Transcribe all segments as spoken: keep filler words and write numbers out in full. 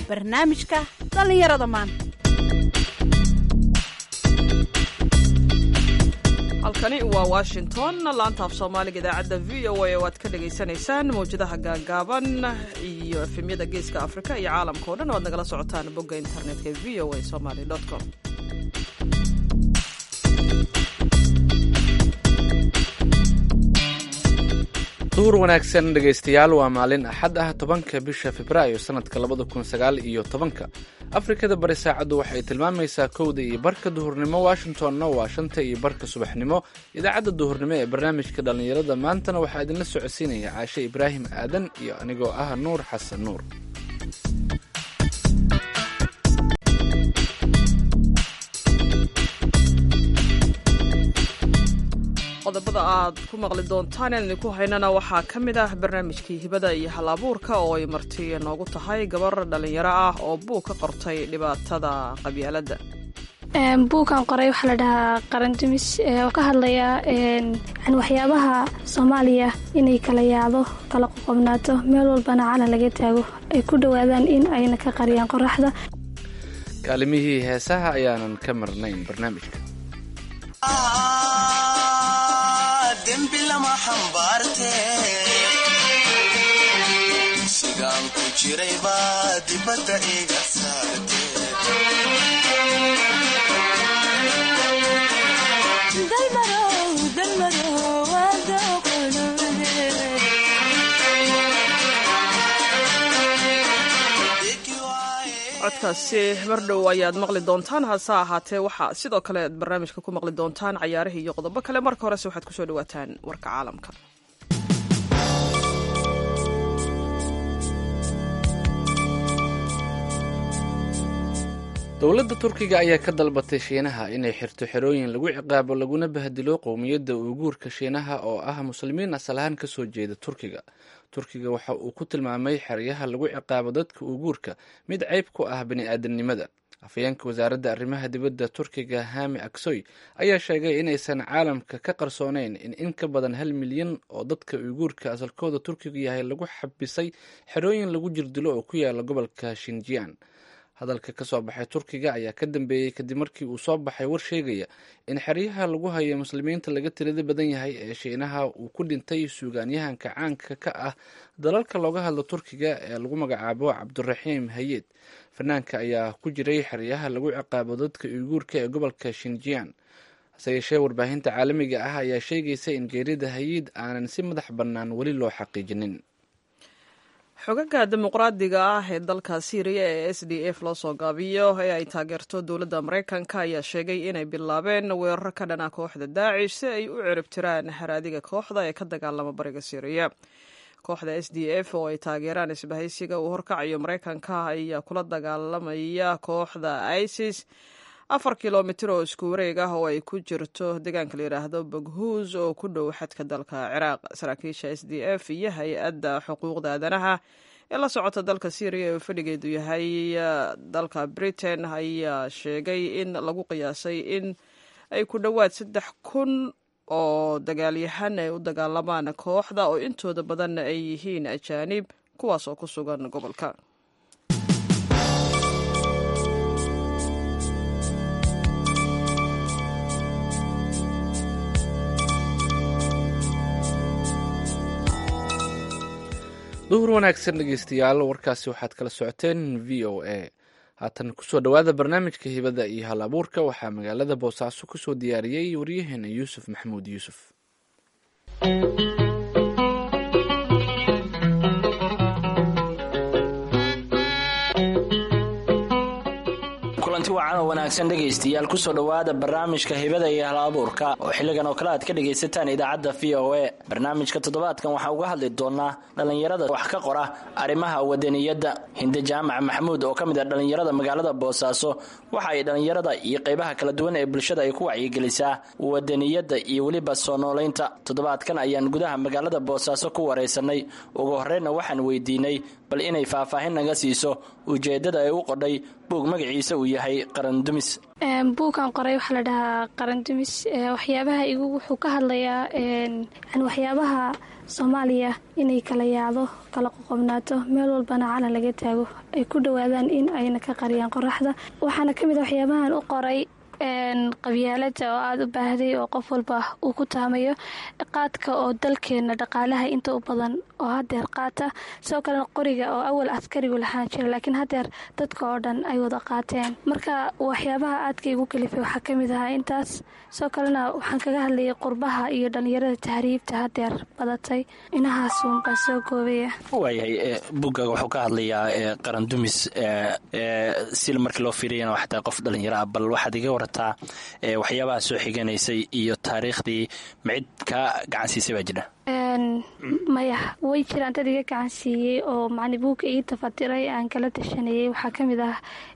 barnaamijka dhallinyarada maanta. halkani waa washington, laanta af soomaaliga idaacadda v o a oo aad ka dhagaysanaysaan mawjadaha gaagaaban iyo efemyada geeska afrika iyo caalamka o dhan o aad nagala socotaan bogga internetka v o a somaly com. duhur wanaagsan dhegaystayaal, waa maalin axad ah tobanka bisha febraayo sanadka labada kun sagaal iyo tobanka. afrikada bari saacaddu waxay tilmaamaysaa kowda iyo barka duhurnimo, washingtonna waa shanta iyo barka subaxnimo. idaacadda duhurnimo ee barnaamijka dhallinyarada maantana waxaa idinla socodsiinaya caashe ibraahim aadan iyo anigoo ah nuur xasan nuur. qodobada aad ku maqli doontaan aan idinku haynana waxaa ka mid ah barnaamijkii hibada iyo hal-abuurka oo ay marti noogu tahay gabar dhallinyaro ah oo buug ka qortay dhibaatada qabyaaladda. buugkan qoray waxaa la dhahaa qarandumis oo ka hadlaya waxyaabaha soomaaliya inay kala yaado, kala qoqobnaato, meel walbana calan laga taago, ay ku dhowaadaan in ayna ka qariyaan qoraxda. kaalimihii heesaha ayaanan ka marnayn barnaamijka. dembi lama xambaarte sigaan ku jiray baa dibadda iga saarte codkaasi mar dhow ayaad maqli doontaan. hase ahaatee waxaa sidoo kale aad barnaamijka ku maqli doontaan cayaarihii iyo qodobo kale. marka horese waxaad kusoo dhawaataan warka caalamka. dowladda turkiga ayaa ka dalbatay shiinaha inay xirto xerooyin lagu ciqaabo laguna bahdilo qowmiyadda uuguurka shiinaha oo ah muslimiin asal ahaan ka soo jeeda turkiga. turkiga waxa uu ku tilmaamay xeryaha lagu ciqaabo dadka uuguurka mid ceyb ku ah bini-aadamnimada. afhayeenka wasaaradda arrimaha dibadda turkiga hami aksoy ayaa sheegay inaysan caalamka ka qarsooneyn in in ka badan hal milyan oo dadka uuguurka asalkooda turkiga yahay lagu xabisay xerooyin lagu jirdilo oo ku yaala gobolka shinjiyan. hadalka ka soo baxay turkiga ayaa ka dambeeyey kadib markii uu soo baxay war sheegaya in xeryaha lagu hayo muslimiinta laga tirada badan yahay ee shiinaha uu ku dhintay suugaanyahanka caanka ka ah dalalka looga hadlo turkiga ee lagu magacaabo cabduraxiim hayed. fanaanka ayaa ku jiray xeryaha lagu ciqaabo dadka uyguurka ee gobolka shinjiyan. hase yeeshee warbaahinta caalamiga ah ayaa sheegaysa in geerida hayid aanan si madax bannaan weli loo xaqiijinin. xogaga dimuqraadiga ah ee dalka syriya ee s d f loo soo gaabiyo ee ay taageerto dowladda maraykanka ayaa sheegay inay bilaabeen weeraro ka dhana kooxda daacish si ay u ciribtiraan haraadiga kooxda ee ka dagaalama bariga syriya. kooxda s d f oo ay taageeraan isbahaysiga uu horkacayo maraykanka ayaa kula dagaalamaya kooxda isis afar kilomitir oo isku wareeg ah oo ay ku jirto deegaanka la yidhaahdo baghuus oo ku dhow xadka dalka ciraaq. saraakiisha s d f iyo hay-adda xuquuqda aadanaha ee la socota dalka syriya ee fadhigeedu yahay dalka britain ayaa sheegay in lagu qiyaasay in ay ku dhowaad saddex kun oo dagaalyahan ay u dagaalamaan kooxda oo intooda badanna ay yihiin ajaanib kuwaas oo ku sugan gobolka. duhur wanaagsan dhegeystayaal, warkaasi waxaad kala socoteen v o a. haatan kusoo dhowaada barnaamijka hibada iyo hal abuurka. waxaa magaalada boosaaso kusoo diyaariyey waryaheena yuusuf maxamuud yuusuf. kulanti wacan oo wanaagsan dhegaystayaal, kusoo dhowaada barnaamijka hibada iyo hal abuurka oo xilligan oo kale aad ka dhegaysataan idaacadda v o a. barnaamijka toddobaadkan waxaa uga hadli doonaa dhallinyarada wax ka qora arrimaha wadaniyadda. hinde jaamac maxamuud oo ka mid ah dhallinyarada magaalada boosaaso waxa ay dhallinyarada iyo qaybaha kala duwan ee bulshada ay ku wacyigelisaa wadaniyadda iyo weliba soo noolaynta. toddobaadkan ayaan gudaha magaalada boosaaso ku waraysanay. ugu horreynna waxaan weydiinay bal inay faahfaahin naga siiso ujeeddada ay u qodhay buug magaciisa uu yahay qarandumis. buugan qoray waxaa la dhahaa qarandumis. waxyaabaha igu wuxuu ka hadlayaa yani waxyaabaha soomaaliya inay kala yaacdo kala qoqobnaato meel walbana calan laga taago ay ku dhowaadaan in ayna ka qariyaan qoraxda. waxaana ka mid a waxyaabahan u qoray qabyaalada oo aada u baahday oo qof walba uu ku taamayo, qaadka oo dalkeena dhaqaalaha inta u badan oo hadeer qaata, sidoo kalena qoriga oo awal askarigu lahaan jira laakiin hadeer dadka oo dhan ay wada qaateen. marka waxyaabaha aadka igu kalifay waxaa ka mid ahaa intaas. sidoo kalena waxaan kaga hadlayay qurbaha iyo dhalinyarada tahriibta hadeer badatay. inahaasuun baan soo goobaya. waayahay buuggaaga wuxuu ka hadlayaa qarandumis si markii loo fiiriyana xataa qof dhalinyaro ah, bal waxaad iga warataa waxyaabaha soo xiganaysay iyo taariikhdii macid kaa gacansiisay baa jira? maya way jiraan dad iga gacan siiyey oo macni buugga ii tafatiray aan kala tashanayay. waxaa ka mid ah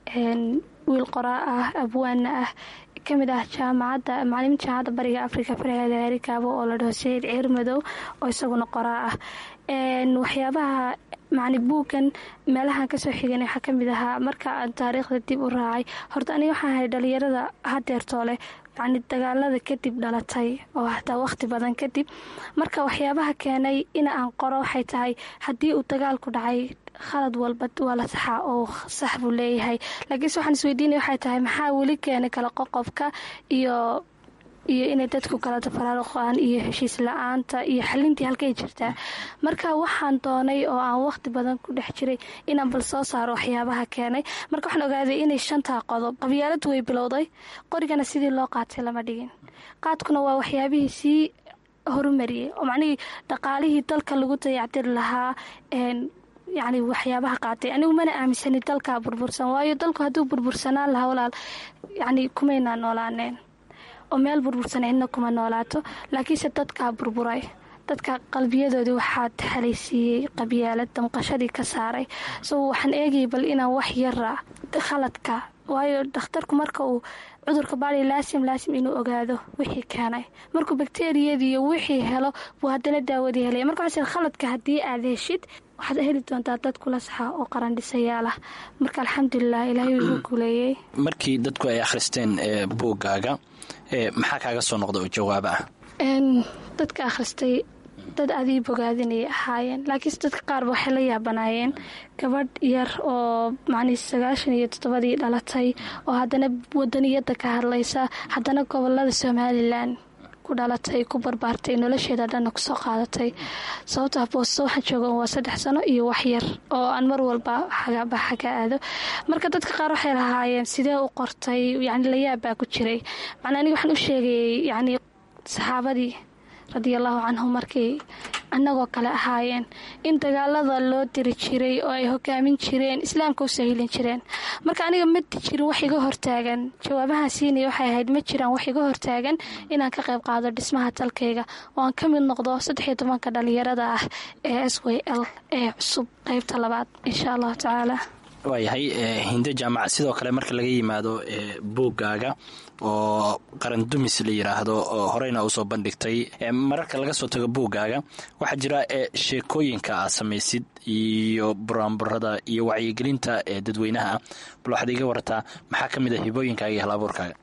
wiil qoraa ah abwaana ah ka mid ah jaamacadda macaliminta jaamacadda bariga afrika faraheeda heerikaabo oo la dhaho sayid ciir madow oo isaguna qoraa ah. waxyaabaha macni buuggan meelahaan kasoo xiganay waxaa ka mid ahaa marka aan taariikhda dib u raacay. horta aniga waxaan ahay dhalinyarada hadeertoole yacni dagaalada kadib dhalatay oo hataa waqti badan kadib. marka waxyaabaha keenay in aan qoro waxay tahay haddii uu dagaalku dhacay khalad walba waa la saxaa oo sax buu leeyahay, laakiinse waxaan isweydiinaya waxay tahay maxaa weli keenay kala qoqobka iyo iyo inay dadku kala tafaraaruqaan iyo heshiis la-aanta iyo xalintii halkay jirtaa. marka waxaan doonay oo aan waqti badan ku dhex jiray inaan bal soo saaro waxyaabaha keenay. marka waxaan ogaaday inay shantaa qodob. qabyaaladu way bilowday, qorigana sidii loo qaatay lama dhigin, qaadkuna waa waxyaabihii sii horumariyey oo macnihii dhaqaalihii dalka lagu dayactiri lahaa yacni waxyaabaha qaatay. anigu mana aaminsani dalkaa burbursan, waayo dalku hadduu burbursanaan lahaa walaal yacni kumaynaa noolaaneen oo meel burbursan cidna kuma noolaato. laakiinse dadkaa burburay, dadka qalbiyadoodii waxaa taxalaysiiyey qabyaalad damqashadii ka saaray. so waxaan eegayay bal inaan wax yara khaladka, waayo dhakhtarku marka uu cudurka baari laasim laasim inuu ogaado wixii keenay. markuu bakteriyadii iyo wixii helo buu haddana daawadii helaya. marka waxaa khaladka haddii aad heshid waxaad heli doontaa dad kula saxa oo qarandhisayaal ah. marka alxamdulilah ilaahay wuu guuleeyey. markii dadku ay akhristeen buuggaaga maxaa kaaga soo noqda oo jawaabo ah? dadka akhristay dad adii bogaadinayay ahaayeen, laakiinse dadka qaarba waxay la yaabanaayeen gabadh yar oo macnii sagaashan iyo toddobadii dhalatay oo haddana wadaniyadda ka hadlaysa, haddana gobolada somalilan ku dhalatay, ku barbaartay, nolosheeda dhanna kusoo qaadatay. sababtaa boosto waxaan jooga waa saddex sano iyo wax yar oo aan mar walba xagaabaxa ka aado. marka dadka qaar waxay lahaayeen sidee u qortay, yacni layaab baa ku jiray. macnaa aniga waxaan u sheegayay yacni saxaabadii radiallahu canhum markay annagoo kale ahaayeen in dagaalada loo diri jiray oo ay hogaamin jireen, islaamka u sahilin jireen. marka aniga ma jirin wax iga hortaagan, jawaabahaan siinaya waxay ahayd ma jiraan wax iga hortaagan inaan ka qayb qaado dhismaha dalkayga oo aan ka mid noqdo saddex iyo tobanka dhalinyarada ah ee s w l ee cusub qaybta labaad insha allahu tacaala. waayahay hinde jaamac, sidoo kale marka laga yimaado buuggaaga oo qarandumis la yidhaahdo oo horeyna u soo bandhigtay, mararka laga soo tago buuggaaga waxaa jira sheekooyinka aad samaysid iyo buraanburada iyo wacyigelinta ee dadweynaha. bal waxaad iga warataa maxaa ka mid a hibooyinkaaga iyo hal-abuurkaaga?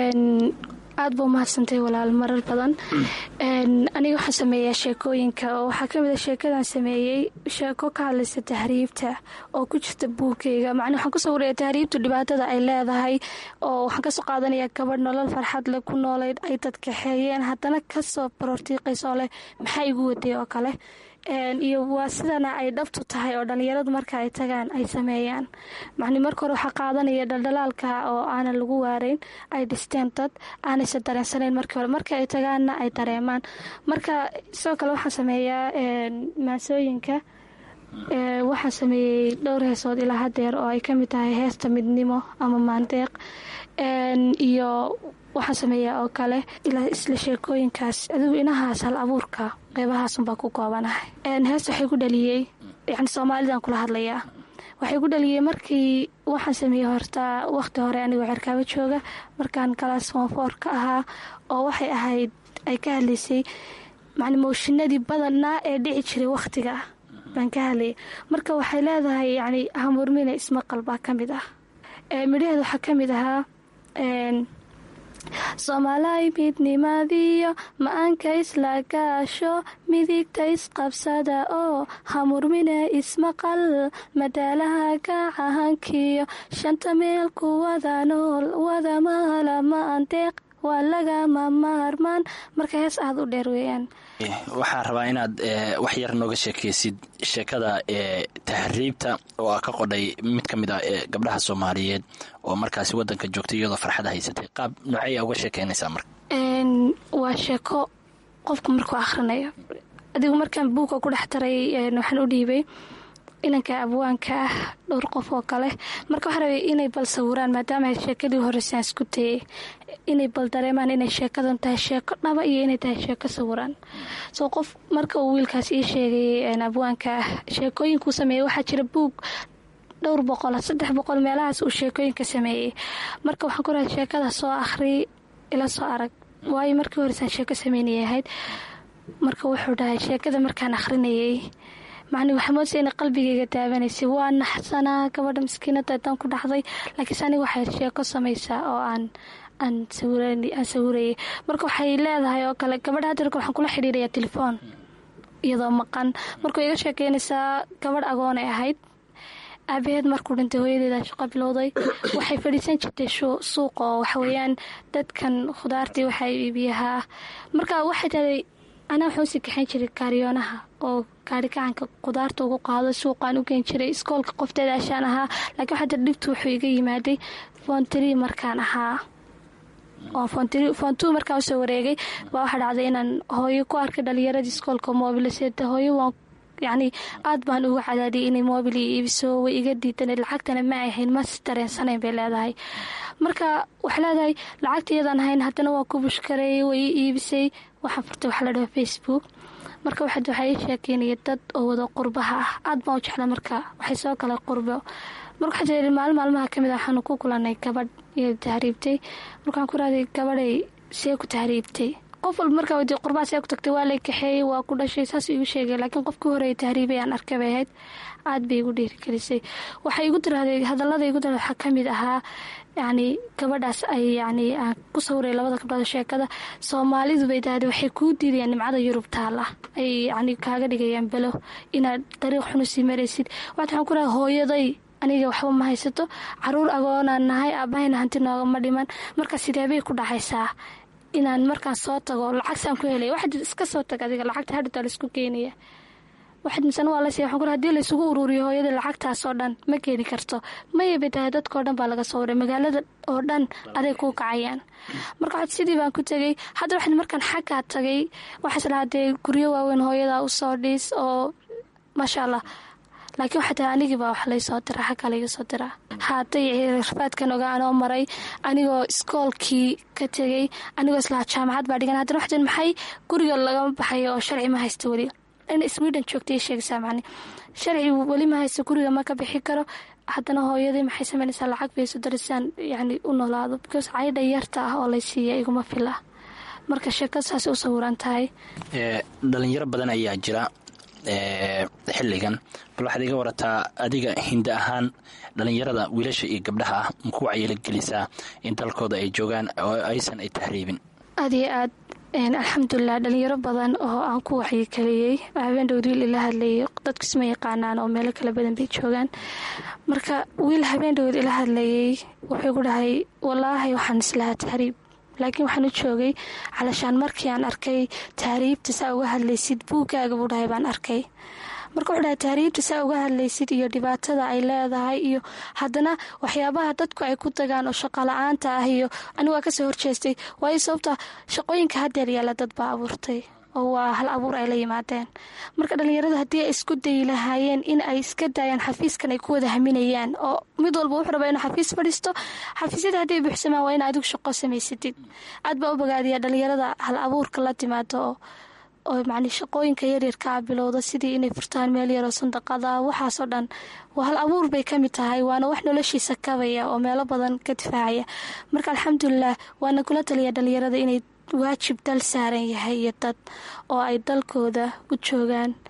aad buu mahadsantay walaal. marar badan aniga waxaan sameeyaa sheekooyinka oo waxaa ka mid a sheekadaan sameeyey sheeko ka hadlaysa tahriibta oo ku jirta buugkayga. macnaa waxaan kusoo waraya tahriibtu dhibaatada ay leedahay oo waxaan kasoo qaadanaya gabadh nolol farxad leh ku noolayd ay dadkaxeeyeen haddana kasoo baroortiiqaysoo leh maxaa igu waday oo kale. iyo waa sidana ay dhabtu tahay oo dhalinyaradu marka ay tagaan ay sameeyaan. macni marka hore waxaa qaadanaya dhaldhalaalka oo aanan lagu waarayn, ay dhisteen dad aanaysa dareensanayn markii hore, marka ay tagaanna ay dareemaan. marka sidoo kale waxaan sameeyaa maasooyinka. waxaan sameeyey dhowr heesood ilaa hadeer oo ay ka mid tahay heesta midnimo ama maandeeq, iyo waxaan sameeyaa oo kale ilaa isla sheekooyinkaas. adigu inahaas hal abuurka qeybahaasunbaa ku koobanahay. heesta waxay ku dhaliyey yani soomaalidan kula hadlayaa waxay ku dhaliyey markii waxaan sameeyey horta waqti hore anigoo cerkaabo jooga markaan kalaas foonfoor ka ahaa, oo waxay ahayd ay ka hadlaysay macni mooshinadii badanaa ee dhici jiray waqtiga baan ka hadlayay. marka waxay leedahay yani hamurmina ismaqal baa ka mid ah. midhaheeda waxaa ka mid ahaa soomaalay midnimadiyo ma-aanka isla gaasho midigta isqabsada oo hamurmina ismaqal madaalaha gacahankiyo shanta meel ku wada nool wada maala ma andeeq waa lagama maarmaan. marka hees aada u dheer weeyaan. waxaan rabaa inaad wax yar nooga sheekaysid sheekada ee tahriibta oo ah ka qodhay mid ka mid ah ee gabdhaha Soomaaliyeed oo markaasi wadanka joogtay iyadoo farxad haysatay. qaab noocay uga sheekaynaysaa marka? een waa sheeko qofku markuu akhrinayo. adigu markaan buuga ku dhex taray waxaan u dhiibay inanka abwaanka ah dhowr qof oo kale. marka waxaa rabay inay bal sawiraan maadaama ay sheekadii horreysaan isku tayay inay bal dareemaan inay sheekadan tahay sheeko dhaba iyo inay tahay sheeko sawiraan. soo qof marka uu wiilkaas ii sheegay abwaanka ah sheekooyinkuu sameeyey waxaa jira buug dhowr boqol saddex boqol meelahaas uu sheekooyinka sameeyey. marka waxaan ku rahay sheekada soo akhri ila soo arag waayo markii horreysaan sheeko sameynayay ahayd. marka wuxuu dhahay sheekada markaan akhrinayay macni waxaa moodaysa inay qalbigayga daawanaysay. waa naxsanaa gabadha maskiinada intaan ku dhaxday laakiinse aniga waxay sheeko samaysaa oo aan aan sawirayay. marka waxay leedahay oo kale gabadha hadda waxaan kula xidhiirayaa telefoon iyadoo maqan. markuu iga sheekeynaysaa gabadh agoon ay ahayd aabaheed markuu dhintay hooyadeeda shaqo bilowday. waxay fadhiisan jirtay suuqa oo waxaweyaan dadkan khudaartii waxaa iibiyahaa. marka waxay tahay anaa waxaan usii kaxayn jiray kaariyoonaha oo gaari gacanka khudaarta ugu qaado suuqaan u geen jiray. iskoolka qofteeda ashaan ahaa laakiin waxaa jira dhibtu wuxuu iga yimaaday fontri markaan ahaa oo fontwo markaan usoo wareegay baa waxaa dhacday inaan hooyo ku arkay dhalinyaradii iskoolka moobilaseeda. hooyo waan yacni aad baan uga cadaadiyay inay moobil io iibiso way iga diidan lacagtana ma ahayn mas dareensanayn bay leedahay. marka waxay leedahay lacagta iyadaan ahayn haddana waa ku bushkareeyay way ii iibisay. waxaan furtay waxa la dhaho facebook. marka waxaa ii sheekeynaya dad oo wada qurbaha ah aad baan u jecla. marka waxay soo kala qurbo. marka waxaa jira maalin maalmaha ka mid a waxaanu ku kulanay gabadh iyo tahriibtay. markaan ku raaday gabadhay see ku tahriibtay qof walba markaa wadi qurbaa see ku tagtay waa lay kaxeeyey waa ku dhashay saas igu sheegay. laakiin qofkii horeeyay tahriibay aan arkay bay ahayd aad bay igu dhiirigelisay. waxay igu tiraahday hadallada igu tiraahday waxaa ka mid ahaa yacni gabadhaas ay yacni aan ku sawiray labada gabdhood sheekada soomaalidu bay tahday waxay kuu diidayaan nimcada yurub taala ay yacni kaaga dhigayaan belo inaad dariiq xun usii maraysid. waxaan ku rahay hooyaday aniga waxba ma haysato caruur agoonaan nahay aabahayna hanti noogama dhiman. marka sidee bay ku dhacaysaa inaan markaan soo tago lacagsaan ku helay waxaad iska soo tag adiga lacagta hadhata laisku keenaya waxaad misana waa lasiiya waxaan ku rahay hadii laysugu uruuriyo hooyada lacagtaas oo dhan ma keeni karto maya bay tahay dadkao dhan baa laga soo waray magaalada oo dhan aday kuu kacayaan. marka waxaad sidii baan ku tegey. hadda waxaad markaan xaggaa tagay waxaas lahaa dee guryo waaweyn hooyadaa usoo dhiis oo maasha allah. laakiin waxaa tahay anigiibaa wax laysoo dira xaggaa layga soo dira haaday rafaadkan ogaanoo maray anigoo iskoolkii ka tegey anigoo islaha jaamacad baa dhigan. haddana waxaa maxay guriga lagama baxayo oo sharci ma haysta weli in sweden joogtay sheegaysaa macni sharci weli ma haysta guriga ma ka bixi karo. haddana hooyadii maxay samaynaysaa lacag bay soo darisaan yacni u noolaado because caydha yarta ah oo lay siiya iguma fila. marka sheekada saas u sawiran tahay. dhalinyaro badan ayaa jira xilligan bal waxaad iga warataa adiga hinda ahaan dhalinyarada wiilasha iyo gabdhaha ah maku wacyelo gelisaa in dalkooda ay joogaan oo aysan ay tahriibin? aad iyo aad alxamdulilah dhalinyaro badan oo aan ku waxyigeliyey habeendhowd wiil ila hadlayay dadkisma yaqaanaan oo meelo kala badan bay joogaan. marka wiil habeendhowd ila hadlayay wuxuu ku dhahay walaahi waxaan islahaa tahriib laakiin waxaan u joogay calashaan markii aan arkay tahriibta saa uga hadlaysid buugaaga buu dhahay baan arkay. marka wuxuu dhahay tahriibta saa uga hadlaysid iyo dhibaatada ay leedahay iyo haddana waxyaabaha dadku ay ku tagaan oo shaqo la-aanta ah iyo anigu waa kasoo horjeestay waayo sababta shaqooyinka haddeer yaala dad baa abuurtay oo waa hal abuur ay la yimaadeen. marka dhalinyarada haddii ay isku dayi lahaayeen in ay iska daayaan xafiiskan ay ku wada haminayaan oo mid walba wuxuu rabaa inuu xafiis fadhiisto xafiisyada hadday buuxsamaan waa in adigu shaqo samaysatid. aad baa u bogaadiyaa dhalinyarada hal abuurka la timaado oo oo macni shaqooyinka yaryarkaa bilowda sidii inay furtaan meel yaroo sandaqada waxaasoo dhan waa hal abuur bay ka mid tahay waana wax noloshiisa kabaya oo meelo badan ka difaacaya. marka alxamdulilah waana kula taliya dhalinyarada inay waajib dal saaran yahay iyo dad oo ay dalkooda u joogaan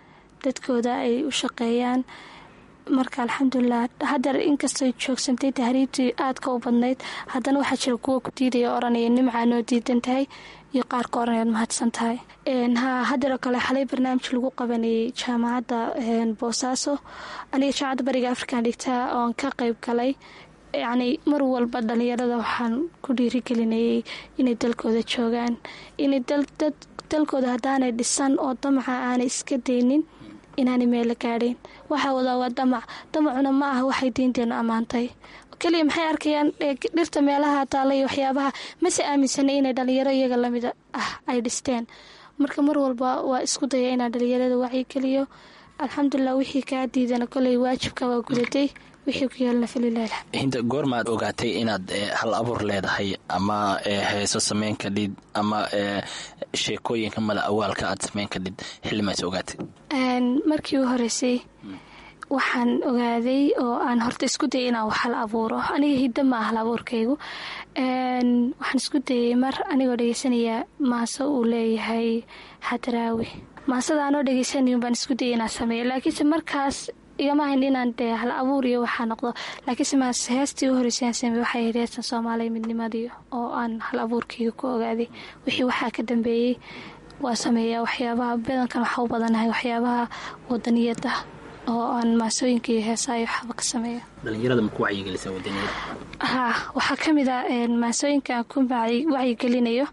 dadkooda ay u shaqeeyaan. marka alxamdulilah hadeer inkastoo joogsantay tahriibtii aadka u badnayd haddana waxaa jira kuwa ku diidaya oranaya nimcaa noo diidan tahay iyo qaarka oranayaad mahadsan tahay. ha hadeeroo kale xalay barnaamij lagu qabanayay jaamacadda boosaaso aniga jaamacadda bariga afrikan dhigtaa oon ka qayb galay. yacni mar walba dhalinyarada waxaan ku dhiirigelinayay inay dalkooda joogaan, inay dalkooda haddaanay dhisan oo damaca aanay iska daynin inaanay meella gaadhayn. waxaa wadaa waa damac, damacuna ma aha waxay diinteenu ammaantay keliya. maxay arkayaan dhirta meelaha taalla iyo waxyaabaha, mase aaminsanay inay dhalinyaro iyaga lamid ah ay dhisteen. marka mar walba waa isku daya inaan dhalinyarada wacyigeliyo. alxamdulilah wixii kaa diidana koley waajibka waa gudatay, wixii ku yeelna falilah. hinta goormaad ogaatay inaad hal abuur leedahay ama heeso sameyn kadhid ama sheekooyinka mala awaalka aad sameyn kadhid, xillimaas ogaatay? markii u horeysay waxaan ogaaday oo aan horta isku dayay inaan wax hal abuuro. aniga hidda ma ah hal abuurkaygu. waxaan isku dayay mar anigoo dhegeysanaya maaso uu leeyahay hadraawi. maasada aanoo dhegeysanayun baan isku dayay inaan sameeyo, laakiinse markaas igama hayn inaan dee hal abuur iyo waxaa noqdo. laakiinse maas heestii u horeysay aan sameeyey waxay ahayd heestan soomaaliya midnimadii oo aan hal abuurkayga ku ogaaday. wixii waxaa ka dambeeyey waa sameeyaa waxyaabaha badankan waxaa u badanahay waxyaabaha wadaniyada oo aan maasooyinka iyo heesaayo waxba ka sameeya. dhalinyarada ma ku wacyigelisa wadaniyada? ha waxaa ka mid ah maasooyinka aan ku wacyigelinayo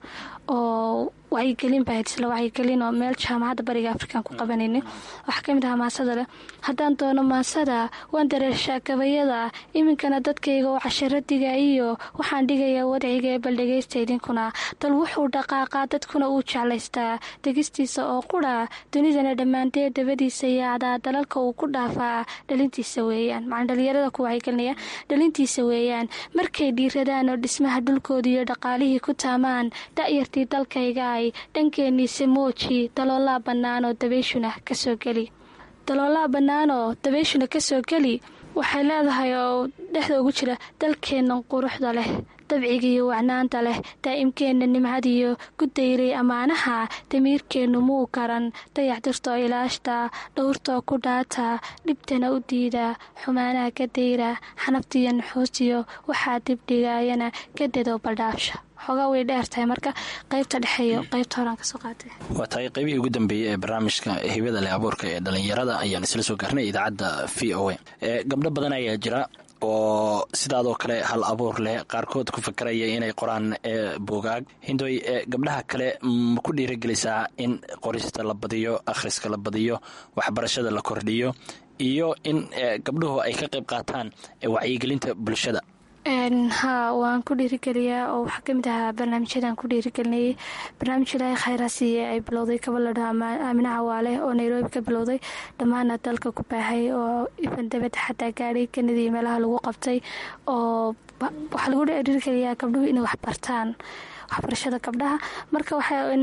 oo wacyigelin baa isla wacyigelin oo meel jaamacadda bariga afrikan ku qabanayna. waxaa ka mid ahaa maasada leh haddaan doono maasada waan dareeshaa gabayada iminkana dadkayga oo casharadiga iyo waxaan dhigayaa wadciga ee baldhegaysta idinkuna dal wuxuu dhaqaaqaa dadkuna uu jeclaystaa degistiisa oo qura dunidana dhammaantee dabadiisa yaacdaa dalalka uu ku dhaafaa dhalintiisa weeyaan. macaan dhalinyarada ku wacyigelinaya dhalintiisa weeyaan. markay dhiiradaan oo dhismaha dhulkooda iyo dhaqaalihii ku taamaan da'yartii dalkayga dhankeeniise mooji daloolaa bannaanoo dabayshuna kasoo geli daloolaa bannaanoo dabayshuna kasoo geli waxay leedahay oo dhexda ugu jira dalkeennan quruxda leh dabcigiiyo wacnaanta leh daa'imkeenna nimcadiyo gudayray ammaanaha damiirkeennu muu garan dayacdirtoo ilaashta dhowrtoo ku dhaata dhibtana u diida xumaanaha ka dayra xanaftiyo naxuustiyo waxaa dibdhigaayana kadadoo baldhaafsha. xoogaa way dheer tahay marka qaybta dhexeeyo qaybta horaan kasoo qaatay. waa tahay qaybihii ugu dambeeyey ee barnaamijka hibada leh abuurka ee dhalinyarada ayaan isla soo gaarnay idaacadda v o a. gabdho badan ayaa jira oo sidaadoo kale hal abuur leh, qaarkood ku fakaraya inay qoraan buugaag. hindoy gabdhaha kale ma ku dhiiragelisaa in qorista la badiyo, akhriska la badiyo, waxbarashada la kordhiyo iyo in gabdhuhu ay ka qayb qaataan wacyigelinta bulshada? ha waan ku dhiirigeliyaa oo waxaa kamid ahaa barnaamijyadaan ku dhiirigelinayay. barnaamij ilaahay khayraasiiye ay bilowday kabaladha aamina cawaale oo nairobi ka bilowday dhammaana dalka ku baahay oo ifandabad xataa gaadhay kanadii meelaha lagu qabtay. oo waxaa lagu dhiirigeliyaa gabdhuhu inay waxbartaan, waxbarashada gabdhaha. marka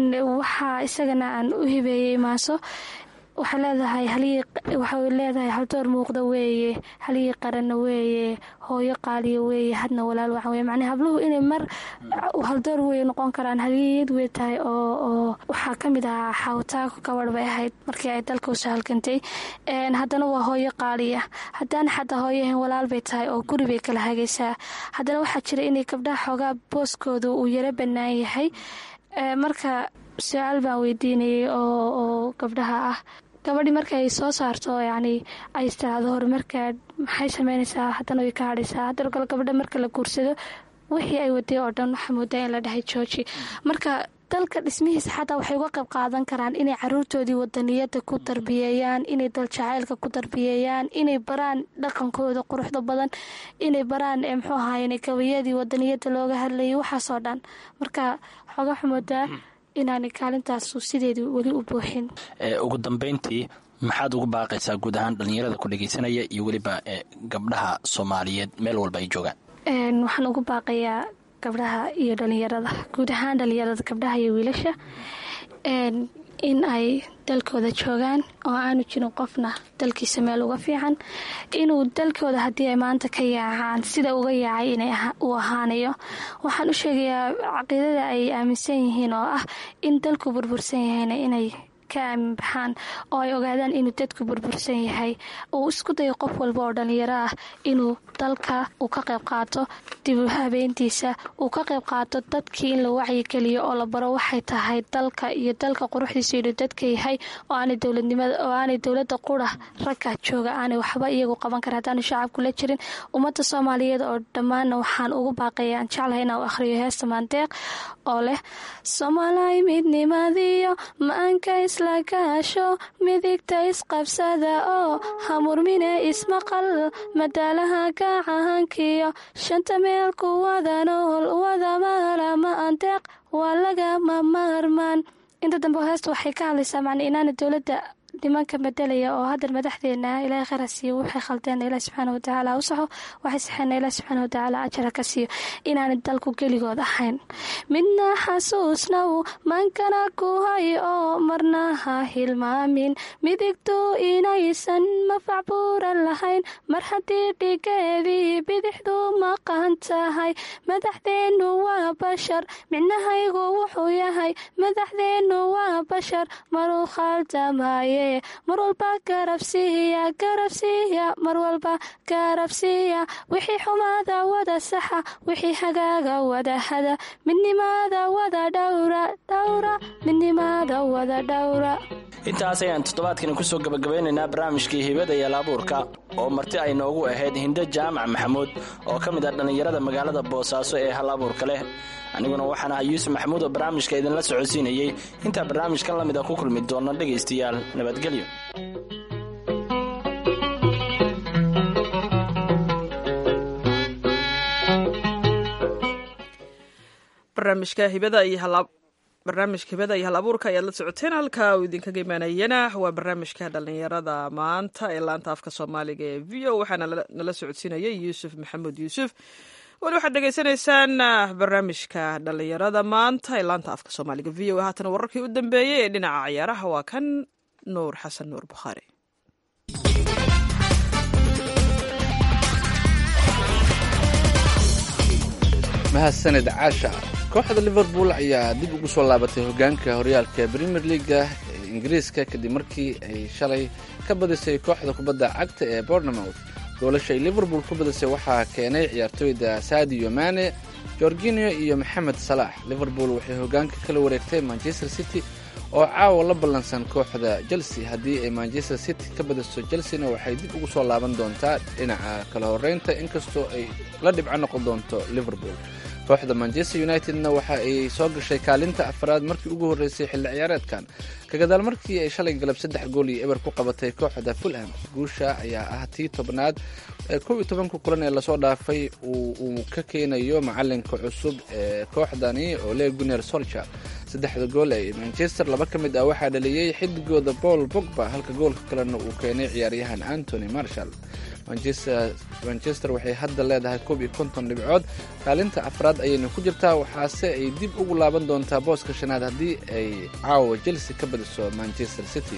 waxaa isagana aan u hibeeyey maaso waxay leedahay waxay leedahay haldoor muuqda weeye, haligii qaranna weeye, hooyo qaaliya weeye, hadna walaal wacan weye. macnaa habluhu inay mar haldoor wey noqon karaan, haligiyad wey tahay. oo waxaa ka mid ahaa xawtaako gabadh bay ahayd markii ay dalka usoo halgantay. haddana waa hooyo qaaliya, haddana xataa hooyahan walaal bay tahay oo guri bay kala hagaysaa. haddana waxaa jira inay gabdhaha xoogaa booskooda uu yaro bannaan yahay. marka su-aal baan weydiinayay oo gabdhaha ah, gabadhii marka ay soo saarto yacni ay istiraado horumarka maxay sameynaysaa, haddana way ka hadhaysaa. haddana kale gabadha marka la guursado wixii ay waday oo dhan waxaa moodaa in la dhahay jooji. marka dalka dhismihiisa xataa waxay uga qayb qaadan karaan inay caruurtoodii wadaniyada ku tarbiyeeyaan, inay daljacaylka ku tarbiyeeyaan, inay baraan dhaqankooda quruxda badan, inay baraan muxuu ahaayeen gabayadii wadaniyada looga hadlayay waxaasoo dhan. marka xooga xumoodaa inaanay kaalintaasu sideedii weli u buuxin. ugu dambeyntii maxaad ugu baaqaysaa guud ahaan dhalinyarada ku dhegeysanaya iyo weliba gabdhaha soomaaliyeed meel walba ay joogaan? waxaan ugu baaqayaa gabdhaha iyo dhalinyarada guud ahaan dhalinyarada gabdhaha iyo wiilasha in ay dalkooda joogaan oo aanu jirin qofna dalkiisa meel uga fiican, inuu dalkooda haddii ay maanta ka yaacaan sida uga yaacay inay uu ahaanayo. waxaan u sheegayaa caqiidada ay aaminsan yihiin oo ah in dalku burbursan yahayna inay ka aamin baxaan oo ay ogaadaan inuu dadku burbursan yahay. Uu isku dayo qof walba oo dhalinyaro ah inuu dalka uu ka qayb qaato dib u habeyntiisa, uu ka qayb qaato dadkii in la wacyigeliyo oo la baro waxay tahay dalka iyo dalka quruxdiisa inuu dadka yahay oo aanay dowladnimada oo aanay dowladda qura ragga jooga aanay waxba iyagu qaban kara haddaanu shacabku la jirin. Ummadda Soomaaliyeed oo dhammaanna waxaan ugu baaqayaa aan jeclahay inaan u akhriyo heesta Maandeeq oo leh Soomaaliya midnimadiyo maanka isla gaasho midigta isqabsada oo hamurmine ismaqal madaalaha gacahankiyo shanta meel ku wada nool wada maala Maandeeq waa lagama maarmaan. Inta dambe heesta waxay ka hadlaysaa macna inaana dowladda nimanka madelaya oo hadda madaxdeena ilaahay khayr siiyo waxay khaldeen ilaahay subxaanahu wa tacaala u saxo waxay saxeen ilaahay subxaanahu wa tacaala ajra ka siiyo inaan dalku geligood ahayn midna xasuusnaw maankana ku hay oo marna ha hilmaamin midigtu inaysan mafacbuuran lahayn mar haddii dhigeedii bidixdu maqan tahay madaxdeenu waa bashar micnahaygu wuxuu yahay madaxdeenu waa bashar maruu khaldamaye mar walba garabsiiya garabsiiya mar walba garabsiiya wixii xumaada wada saxa wixii hagaaga wada hada midnimada wada dhowra dhowra midnimada wada dhowra. intaas ayaan toddobaadkani kusoo gabagabeynaynaa barnaamijkii hibada iyo hal-abuurka oo marti ay noogu ahayd Hindo Jaamac Maxamuud oo ka mid ah dhalinyarada magaalada Boosaaso ee hal-abuurka leh. aniguna waxaan ahay Yuusuf Maxamuud oo barnaamijka idinla socodsiinayay. inta barnaamijkan la mid ah ku kulmi doona dhageystayaal nabadgelyo. barnaamijka hibada iyo hal barnaamijka hibada iyo hal-abuurka ayaad la socoteen. halka uu idinkaga imaanayana waa barnaamijka dhalinyarada maanta ee laanta afka soomaaliga ee v o waxaana nala socodsiinayay Yuusuf Maxamuud Yuusuf. wali waxaad dhegaysanaysaan barnaamijka dhalinyarada maanta ee laanta afka soomaaliga v o haatan wararkii u dambeeyey ee dhinaca ciyaaraha waa kan nuur xasan nuur bukhaari. mahadsanid caasha. kooxda Liverpool ayaa dib ugu soo laabatay hogaanka horyaalka Premier League ee Ingiriiska kadib markii ay shalay ka badisay kooxda kubadda cagta ee Bournemouth. goolasha ay Liverpool ku badisay waxaa keenay ciyaartooyda Sadio Mane, Jorginho iyo Mohamed Salah. Liverpool waxay hogaanka kala wareegtay Manchester City oo caawa la ballansan kooxda Chelsea. haddii ay Manchester City ka badiso Chelsea-na waxay dib ugu soo laaban doontaa dhinaca kala horeynta inkastoo ay la dhibco noqon doonto Liverpool. kooxda Manchester United-na waxa ay soo gashay kaalinta afraad markii ugu horeysay xilli ciyaareedkan ka gadaal markii ay shalay galab saddex gool iyo eber ku qabatay kooxda Fulham. guusha ayaa ah tii tobnaad ee kow iyo tobanka kulan ee lasoo dhaafay uu ka keenayo macalinka cusub ee kooxdani Ole Gunnar Solskjaer. saddexda gool ee Manchester laba ka mid ah waxaa dhaliyay xidigooda Paul Pogba halka goolka kalena uu keenay ciyaaryahan Anthony Martial. Manchester Manchester waxay hadda leedahay koob iyo konton dhibcood kaalinta afraad ayayna ku jirtaa waxaase ay dib ugu laaban doontaa booska shanaad haddii ay caawa Chelsea ka badiso Manchester City.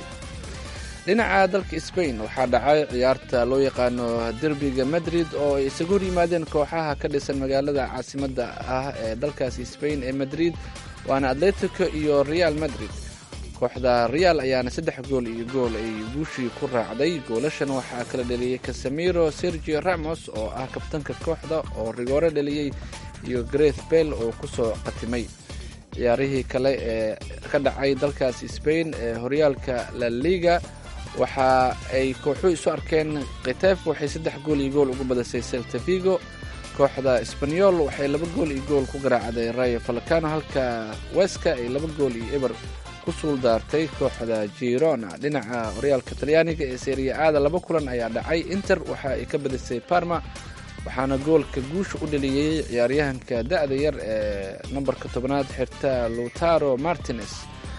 dhinaca dalka Spain waxaa dhacay ciyaarta loo yaqaano derbiga Madrid oo ay isagu hor yimaadeen kooxaha ka dhisan magaalada caasimadda ah ee dalkaasi Spain ee Madrid waana Atletico iyo Real Madrid. kooxda Real ayaana saddex gool iyo gool ay guushii ku raacday. goolashan waxaa kala dhaliyay Casemiro, Sergio Ramos oo ah kabtanka kooxda oo rigoore dhaliyay iyo Gareth Bale oo kusoo qatimay. ciyaarihii kale ee ka dhacay dalkaasi Spain ee horyaalka La Liga waxa ay kooxuhu isu arkeen. Getafe waxay saddex gool iyo gool ugu badisay Celta Vigo. kooxda Espanyol waxay laba gool iyo gool ku garaacday Rayo Vallecano halka Huesca ay laba gool iyo eber ku suuldaartay kooxda Girona. dhinaca horyaalka Talyaaniga ee Serie A laba kulan ayaa dhacay. Inter waxa ay ka badisay Parma waxaana goolka guusha u dhaliyay ciyaaryahanka da'da yar ee nambarka tobnaad xirta Lautaro Martinez.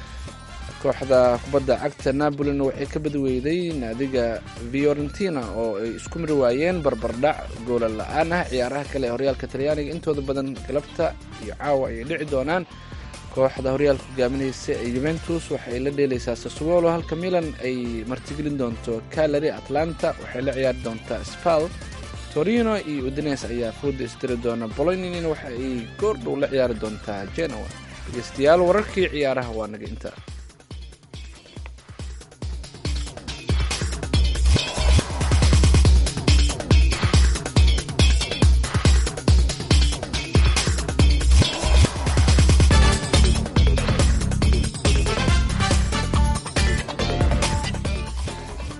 kooxda kubadda cagta Napoli waxay ka badweyday naadiga Fiorentina oo ay isku mari waayeen barbardhac gool la'aan ah. ciyaaraha kale ee horyaalka Talyaaniga intooda badan galabta iyo caawa ay dhici doonaan. kooxda horyaalka hogaaminaysa ee Juventus waxay la dheelaysaa Sassuolo halka Milan ay martigelin doonto Cagliari. Atlanta waxay la ciyaari doontaa Spal. Torino iyo Udinese ayaa fooda istiri doona. Bologna waxa ay goordhow la ciyaari doontaa Genoa. dhegeystayaal wararkii ciyaaraha waa naga inta.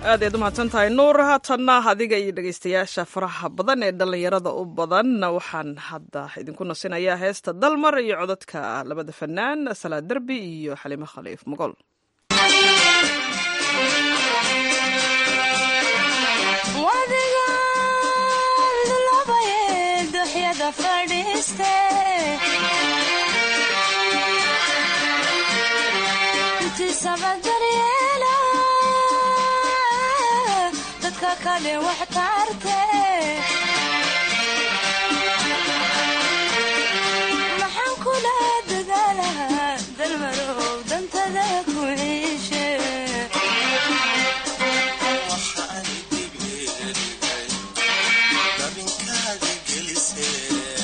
aad ayaad u mahadsan tahay nuur. haatanna adiga iyo dhegaystayaasha faraha badan ee dhallinyarada u badan waxaan hadda idinku nasinayaa heesta dalmar iyo codadka labada fanaan salaad derbi iyo xalimo khaliif mogol. kale wax taarte maxaan kula dadaalaha dalmarow dantada ku ciishe waxaan dibleeligay dabinkaadi gelise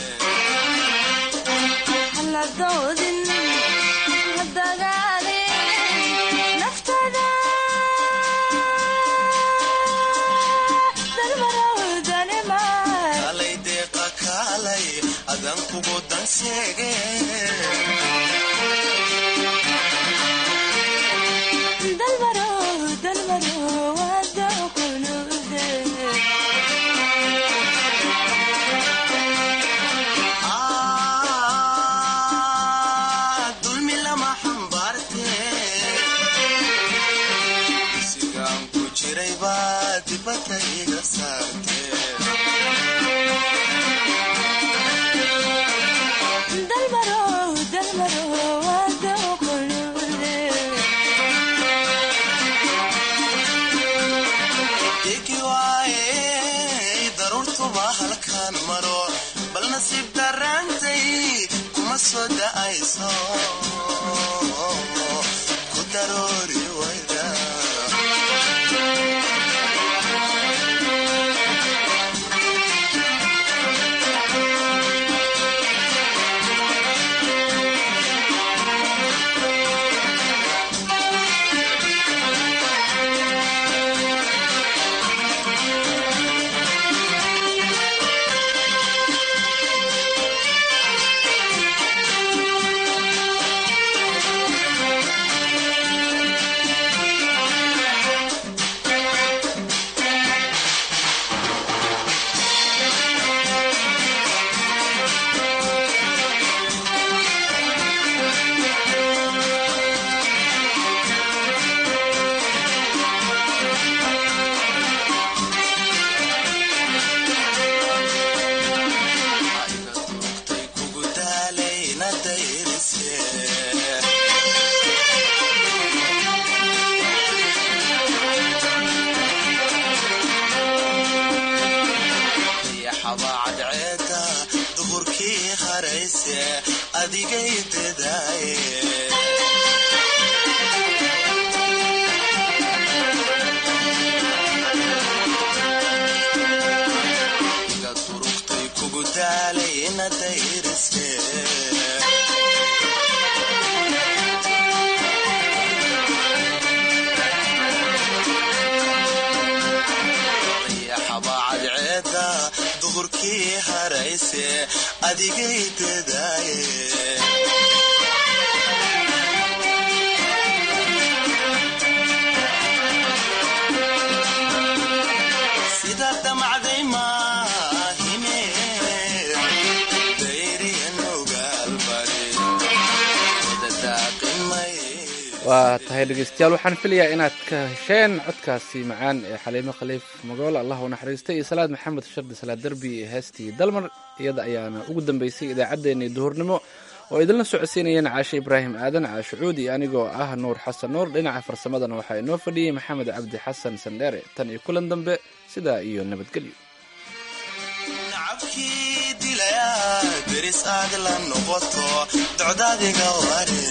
hala doodin hadagaalin naftada adan kugu danseege dalmaro dalmaro wada qulude ah dulmi lama xambaarte sigaan ku jiray baa dibadda iga saarte bal nasiib darantay kuma soo da'ayso ku daroori wayda adigay dadaaye iga durugtay kugu daalay ina dayrise xabaacadceeda duhurkii harayse adigay dadaaye sida damacday maahine dayriyan ogaalbari dadadaaqimay. waa tahay dhegeystayaal waxaan filayaa inaad ka hesheen codkaasi macaan ee xaliimo khaliif magool allah u naxariistay iyo salaad maxamed shardi salaad derbi iyo heestii dalmar. iyada ayaana ugu dambeysay idaacaddeenii duhurnimo oo idinla socodsiinayeen caashe ibraahim aadan caashe cuud iyo anigoo ah nuur xasan nuur. dhinaca farsamadana waxaa inoo fadhiyey maxamed cabdi xasan sandheere. tan iyo kulan dambe sidaa iyo nabadgelyo. nacabkii dilaya deris aad la noqoto docdaadiga ware